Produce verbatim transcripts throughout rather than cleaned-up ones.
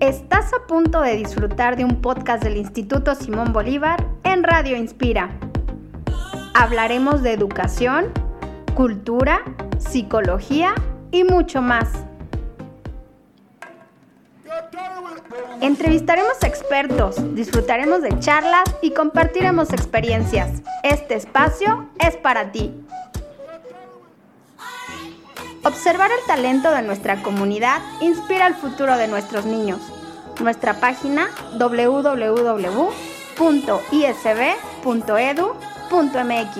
Estás a punto de disfrutar de un podcast del Instituto Simón Bolívar en Radio Inspira. Hablaremos de educación, cultura, psicología y mucho más. Entrevistaremos a expertos, disfrutaremos de charlas y compartiremos experiencias. Este espacio es para ti. Observar el talento de nuestra comunidad inspira el futuro de nuestros niños. Nuestra página doble u doble u doble u punto i s b punto e d u punto m x.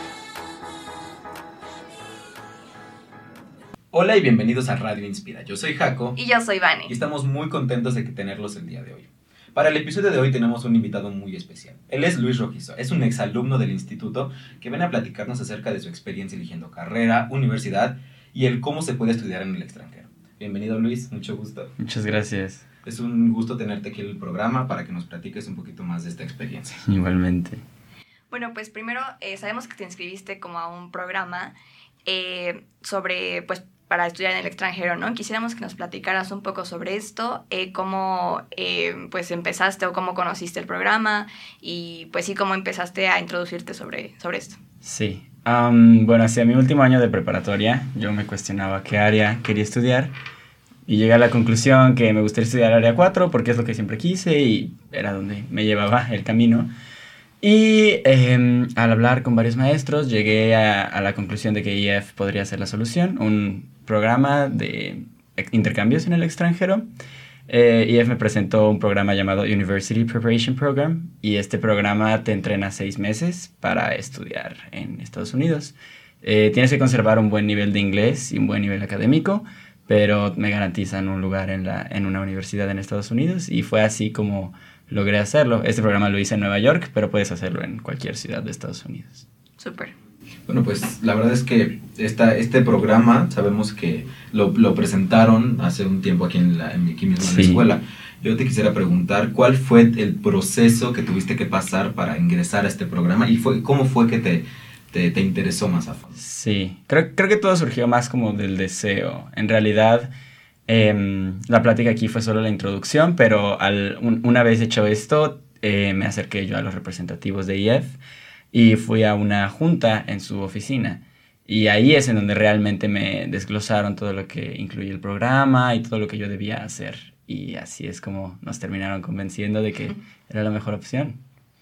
Hola y bienvenidos a Radio Inspira. Yo soy Jaco. Y yo soy Vane. Y estamos muy contentos de que tenerlos el día de hoy. Para el episodio de hoy tenemos un invitado muy especial. Él es Luis Rojizo, es un exalumno del instituto que viene a platicarnos acerca de su experiencia eligiendo carrera, universidad y el cómo se puede estudiar en el extranjero. Bienvenido, Luis, mucho gusto. Muchas gracias. Es un gusto tenerte aquí en el programa para que nos platiques un poquito más de esta experiencia. Igualmente. Bueno, pues primero eh, sabemos que te inscribiste como a un programa eh, sobre, pues, para estudiar en el extranjero, ¿no? Quisiéramos que nos platicaras un poco sobre esto, eh, cómo eh, pues empezaste o cómo conociste el programa y pues sí, cómo empezaste a introducirte sobre, sobre esto. Sí. Um, bueno, hacia mi último año de preparatoria, yo me cuestionaba qué área quería estudiar y llegué a la conclusión que me gustaría estudiar área cuatro porque es lo que siempre quise y era donde me llevaba el camino. Y eh, al hablar con varios maestros llegué a, a la conclusión de que I E F podría ser la solución, un programa de intercambios en el extranjero. Eh, I E F me presentó un programa llamado University Preparation Program y este programa te entrena seis meses para estudiar en Estados Unidos. Eh, tienes que conservar un buen nivel de inglés y un buen nivel académico, pero me garantizan un lugar en, la, en una universidad en Estados Unidos y fue así como logré hacerlo. Este programa lo hice en Nueva York, pero puedes hacerlo en cualquier ciudad de Estados Unidos. Súper. Bueno, pues la verdad es que esta, este programa sabemos que lo, lo presentaron hace un tiempo aquí, en la, aquí mismo en la escuela. Yo te quisiera preguntar, ¿cuál fue el proceso que tuviste que pasar para ingresar a este programa? ¿Y fue, cómo fue que te, te, te interesó más a fondo? Sí, creo, creo que todo surgió más como del deseo. En realidad, eh, la plática aquí fue solo la introducción, pero al, un, una vez hecho esto, eh, me acerqué yo a los representativos de I E F y fui a una junta en su oficina. Y ahí es en donde realmente me desglosaron todo lo que incluye el programa y todo lo que yo debía hacer. Y así es como nos terminaron convenciendo de que era la mejor opción.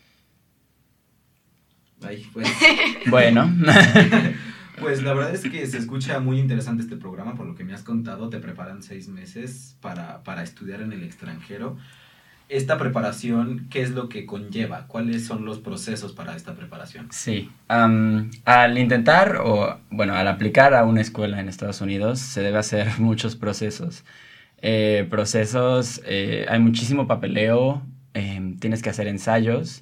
Ay, pues. Bueno. Pues la verdad es que se escucha muy interesante este programa. Por lo que me has contado, te preparan seis meses para, para estudiar en el extranjero. Esta preparación, ¿qué es lo que conlleva? ¿Cuáles son los procesos para esta preparación? Sí, um, al intentar o, bueno, al aplicar a una escuela en Estados Unidos se debe hacer muchos procesos. Eh, procesos, eh, hay muchísimo papeleo, eh, tienes que hacer ensayos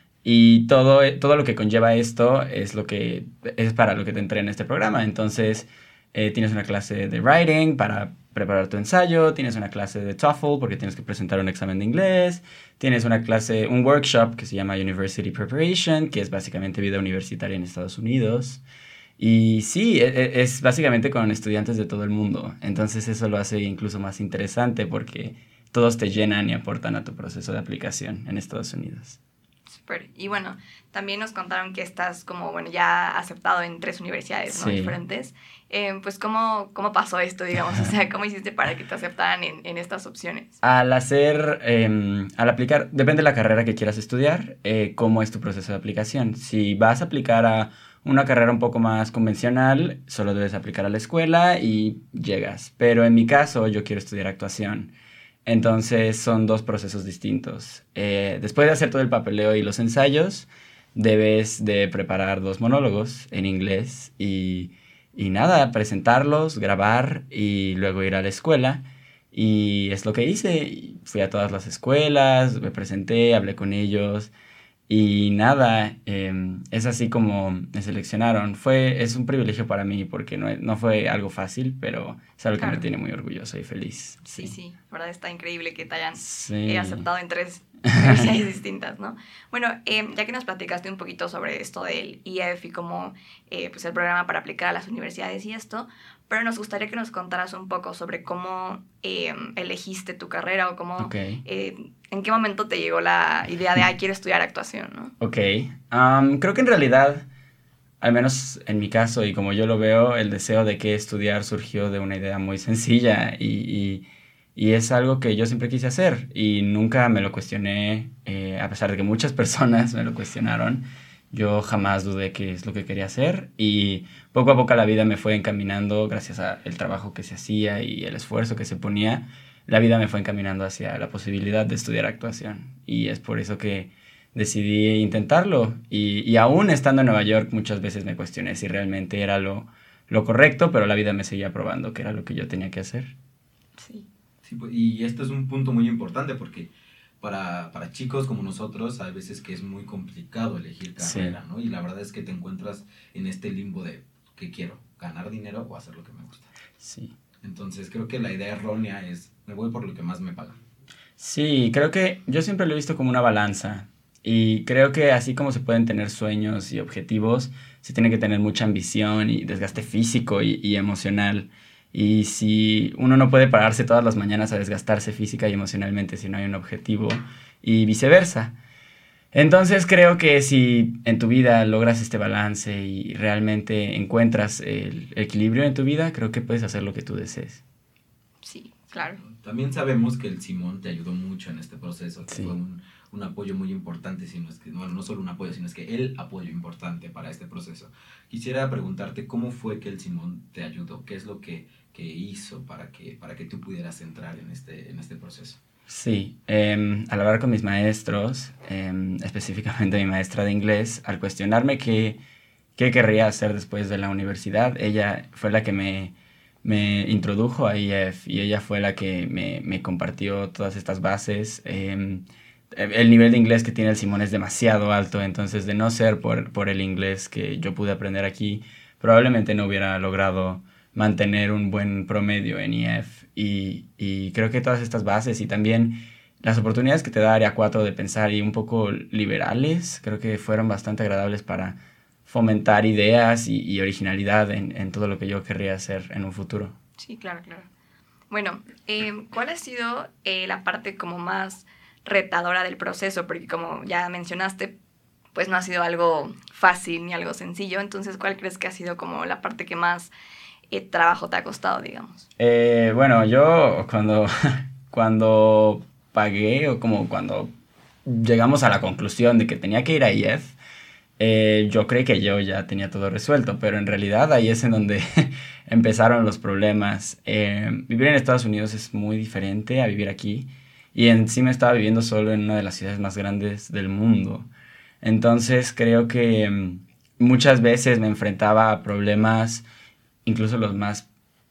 y todo, todo lo que conlleva esto es, lo que, es para lo que te entrena este programa. Entonces, eh, tienes una clase de writing para preparar tu ensayo, tienes una clase de TOEFL porque tienes que presentar un examen de inglés, tienes una clase, un workshop que se llama University Preparation, que es básicamente vida universitaria en Estados Unidos. Y sí, es, es básicamente con estudiantes de todo el mundo. Entonces eso lo hace incluso más interesante porque todos te llenan y aportan a tu proceso de aplicación en Estados Unidos. Súper. Y bueno, también nos contaron que estás como, bueno, ya aceptado en tres universidades, ¿no? Sí. Diferentes. Eh, pues, ¿cómo, ¿cómo pasó esto, digamos? O sea, ¿cómo hiciste para que te aceptaran en, en estas opciones? Al hacer, eh, al aplicar, depende de la carrera que quieras estudiar, eh, cómo es tu proceso de aplicación. Si vas a aplicar a una carrera un poco más convencional, solo debes aplicar a la escuela y llegas. Pero en mi caso, yo quiero estudiar actuación. Entonces son dos procesos distintos. Eh, después de hacer todo el papeleo y los ensayos, debes de preparar dos monólogos en inglés y, y nada, presentarlos, grabar y luego ir a la escuela. Y es lo que hice. Fui a todas las escuelas, me presenté, hablé con ellos y nada, eh, es así como me seleccionaron. Fue, es un privilegio para mí porque no, no fue algo fácil, pero es algo Claro. que me tiene muy orgulloso y feliz. Sí, sí, la verdad está increíble que te hayan Sí. eh, aceptado en tres universidades distintas, ¿no? Bueno, eh, ya que nos platicaste un poquito sobre esto del I E F y cómo, eh, pues el programa para aplicar a las universidades y esto, pero nos gustaría que nos contaras un poco sobre cómo eh, elegiste tu carrera o cómo, okay. eh, en qué momento te llegó la idea de, ay, quiero estudiar actuación, ¿no? Ok, um, creo que en realidad, al menos en mi caso y como yo lo veo, el deseo de qué estudiar surgió de una idea muy sencilla y, y, y es algo que yo siempre quise hacer y nunca me lo cuestioné, eh, a pesar de que muchas personas me lo cuestionaron. Yo jamás dudé qué es lo que quería hacer y poco a poco la vida me fue encaminando, gracias al trabajo que se hacía y el esfuerzo que se ponía, la vida me fue encaminando hacia la posibilidad de estudiar actuación. Y es por eso que decidí intentarlo. Y, y aún estando en Nueva York muchas veces me cuestioné si realmente era lo, lo correcto, pero la vida me seguía probando que era lo que yo tenía que hacer. Sí. Sí, y esto es un punto muy importante porque Para, para chicos como nosotros, hay veces que es muy complicado elegir carrera, sí. ¿no? Y la verdad es que te encuentras en este limbo de ¿qué quiero? ¿Ganar dinero o hacer lo que me gusta? Sí. Entonces creo que la idea errónea es, me voy por lo que más me pagan. Sí, creo que yo siempre lo he visto como una balanza. Y creo que así como se pueden tener sueños y objetivos, se tiene que tener mucha ambición y desgaste físico y, y emocional. Y si uno no puede pararse todas las mañanas a desgastarse física y emocionalmente si no hay un objetivo, y viceversa. Entonces creo que si en tu vida logras este balance y realmente encuentras el equilibrio en tu vida, creo que puedes hacer lo que tú desees. Sí, claro. También sabemos que el Simón te ayudó mucho en este proceso, que sí. fue un, un apoyo muy importante, sino es que, bueno, no solo un apoyo, sino es que el apoyo importante para este proceso. Quisiera preguntarte cómo fue que el Simón te ayudó, qué es lo que, que hizo para que, para que tú pudieras entrar en este, en este proceso. Sí, eh, al hablar con mis maestros, eh, específicamente mi maestra de inglés, al cuestionarme qué, qué querría hacer después de la universidad, ella fue la que me, me introdujo a I F y ella fue la que me, me compartió todas estas bases. Eh, el nivel de inglés que tiene el Simón es demasiado alto, entonces de no ser por, por el inglés que yo pude aprender aquí, probablemente no hubiera logrado mantener un buen promedio en I F y, y creo que todas estas bases y también las oportunidades que te da Área cuatro de pensar y un poco liberales, creo que fueron bastante agradables para fomentar ideas y, y originalidad en, en todo lo que yo querría hacer en un futuro. Sí, claro, claro. Bueno, eh, ¿cuál ha sido eh, la parte como más retadora del proceso? Porque como ya mencionaste, pues no ha sido algo fácil ni algo sencillo, entonces ¿cuál crees que ha sido como la parte que más ¿qué trabajo te ha costado, digamos? Eh, bueno, yo cuando, cuando pagué o como cuando llegamos a la conclusión de que tenía que ir a I F, eh, yo creí que yo ya tenía todo resuelto, pero en realidad ahí es en donde empezaron los problemas. Eh, vivir en Estados Unidos es muy diferente a vivir aquí y encima estaba viviendo solo en una de las ciudades más grandes del mundo. Entonces creo que um, muchas veces me enfrentaba a problemas incluso los más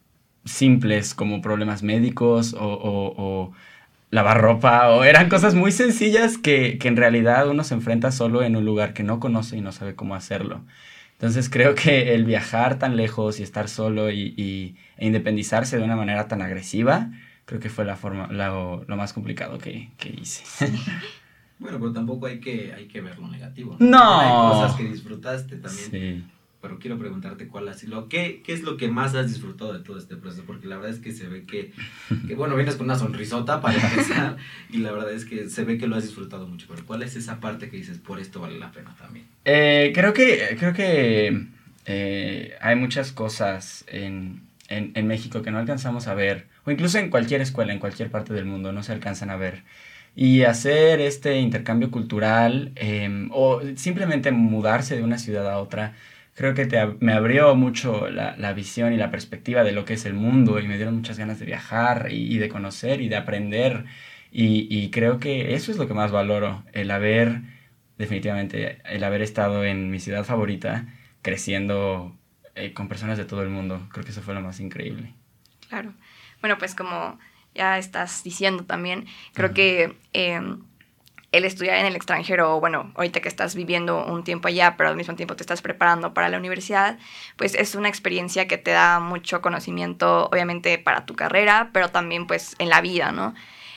simples como problemas médicos o, o, o lavar ropa, o eran cosas muy sencillas que, que en realidad uno se enfrenta solo en un lugar que no conoce y no sabe cómo hacerlo. Entonces creo que el viajar tan lejos y estar solo y, y, e independizarse de una manera tan agresiva, creo que fue la forma, lo, lo más complicado que, que hice. Bueno, pero tampoco hay que, hay que ver lo negativo. No. no. Hay cosas que disfrutaste también. Sí. Pero quiero preguntarte cuál ha sido, ¿qué, qué es lo que más has disfrutado de todo este proceso? Porque la verdad es que se ve que, que bueno, vienes con una sonrisota para empezar, y la verdad es que se ve que lo has disfrutado mucho, pero ¿cuál es esa parte que dices, por esto vale la pena también? Eh, creo que, creo que eh, hay muchas cosas en, en, en México que no alcanzamos a ver, o incluso en cualquier escuela, en cualquier parte del mundo, no se alcanzan a ver. Y hacer este intercambio cultural, eh, o simplemente mudarse de una ciudad a otra, creo que te, me abrió mucho la, la visión y la perspectiva de lo que es el mundo y me dieron muchas ganas de viajar y, y de conocer y de aprender y, y creo que eso es lo que más valoro, el haber, definitivamente, el haber estado en mi ciudad favorita creciendo eh, con personas de todo el mundo. Creo que eso fue lo más increíble. Claro. Bueno, pues como ya estás diciendo también, creo uh-huh. que... Eh, el estudiar en el extranjero, bueno, ahorita que estás viviendo un tiempo allá, pero al mismo tiempo te estás preparando para la universidad, pues es una experiencia que te da mucho conocimiento, obviamente, para tu carrera, pero también, pues, en la vida, ¿no?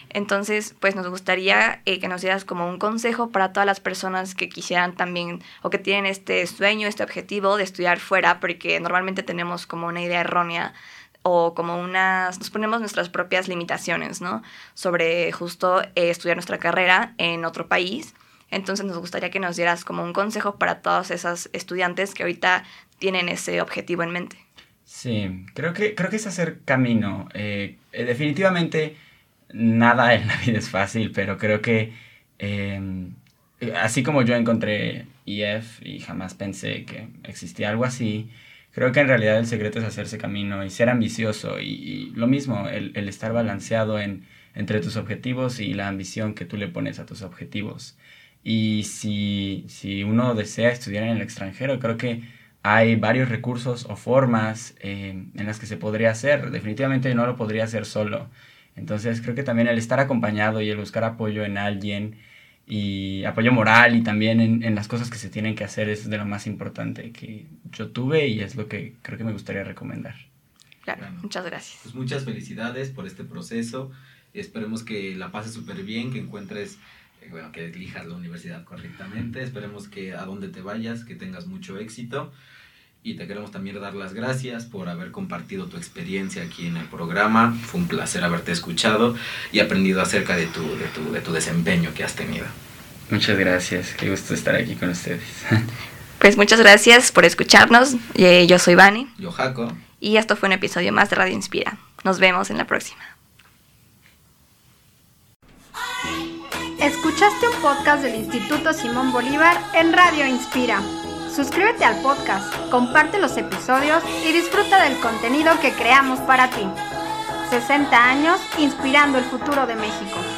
Entonces, pues nos gustaría eh, que nos dieras como un consejo para todas las personas que quisieran también o que tienen este sueño, este objetivo de estudiar fuera, porque normalmente tenemos como una idea errónea o como unas, nos ponemos nuestras propias limitaciones, ¿no? Sobre justo eh, estudiar nuestra carrera en otro país. Entonces nos gustaría que nos dieras como un consejo para todos esos estudiantes que ahorita tienen ese objetivo en mente. Sí, creo que, creo que es hacer camino. Eh, eh, definitivamente nada en la vida es fácil, pero creo que eh, así como yo encontré I E F y jamás pensé que existía algo así, creo que en realidad el secreto es hacerse camino y ser ambicioso y, y lo mismo, el, el estar balanceado en, entre tus objetivos y la ambición que tú le pones a tus objetivos. Y si, si uno desea estudiar en el extranjero, creo que hay varios recursos o formas eh, en las que se podría hacer. Definitivamente no lo podría hacer solo. Entonces creo que también el estar acompañado y el buscar apoyo en alguien y apoyo moral y también en, en las cosas que se tienen que hacer es de lo más importante que yo tuve y es lo que creo que me gustaría recomendar. Claro, Bueno, muchas gracias. Pues muchas felicidades por este proceso. Esperemos que la pases súper bien, que encuentres, eh, bueno, que elijas la universidad correctamente. Esperemos que a donde te vayas, que tengas mucho éxito. Y te queremos también dar las gracias por haber compartido tu experiencia aquí en el programa. Fue un placer haberte escuchado y aprendido acerca de tu, de tu, de tu desempeño que has tenido. Muchas gracias, qué gusto estar aquí con ustedes. Pues muchas gracias por escucharnos. Eh, yo soy Vani. Yo, Jaco. Y esto fue un episodio más de Radio Inspira. Nos vemos en la próxima. Escuchaste un podcast del Instituto Simón Bolívar en Radio Inspira. Suscríbete al podcast, comparte los episodios y disfruta del contenido que creamos para ti. sesenta años inspirando el futuro de México.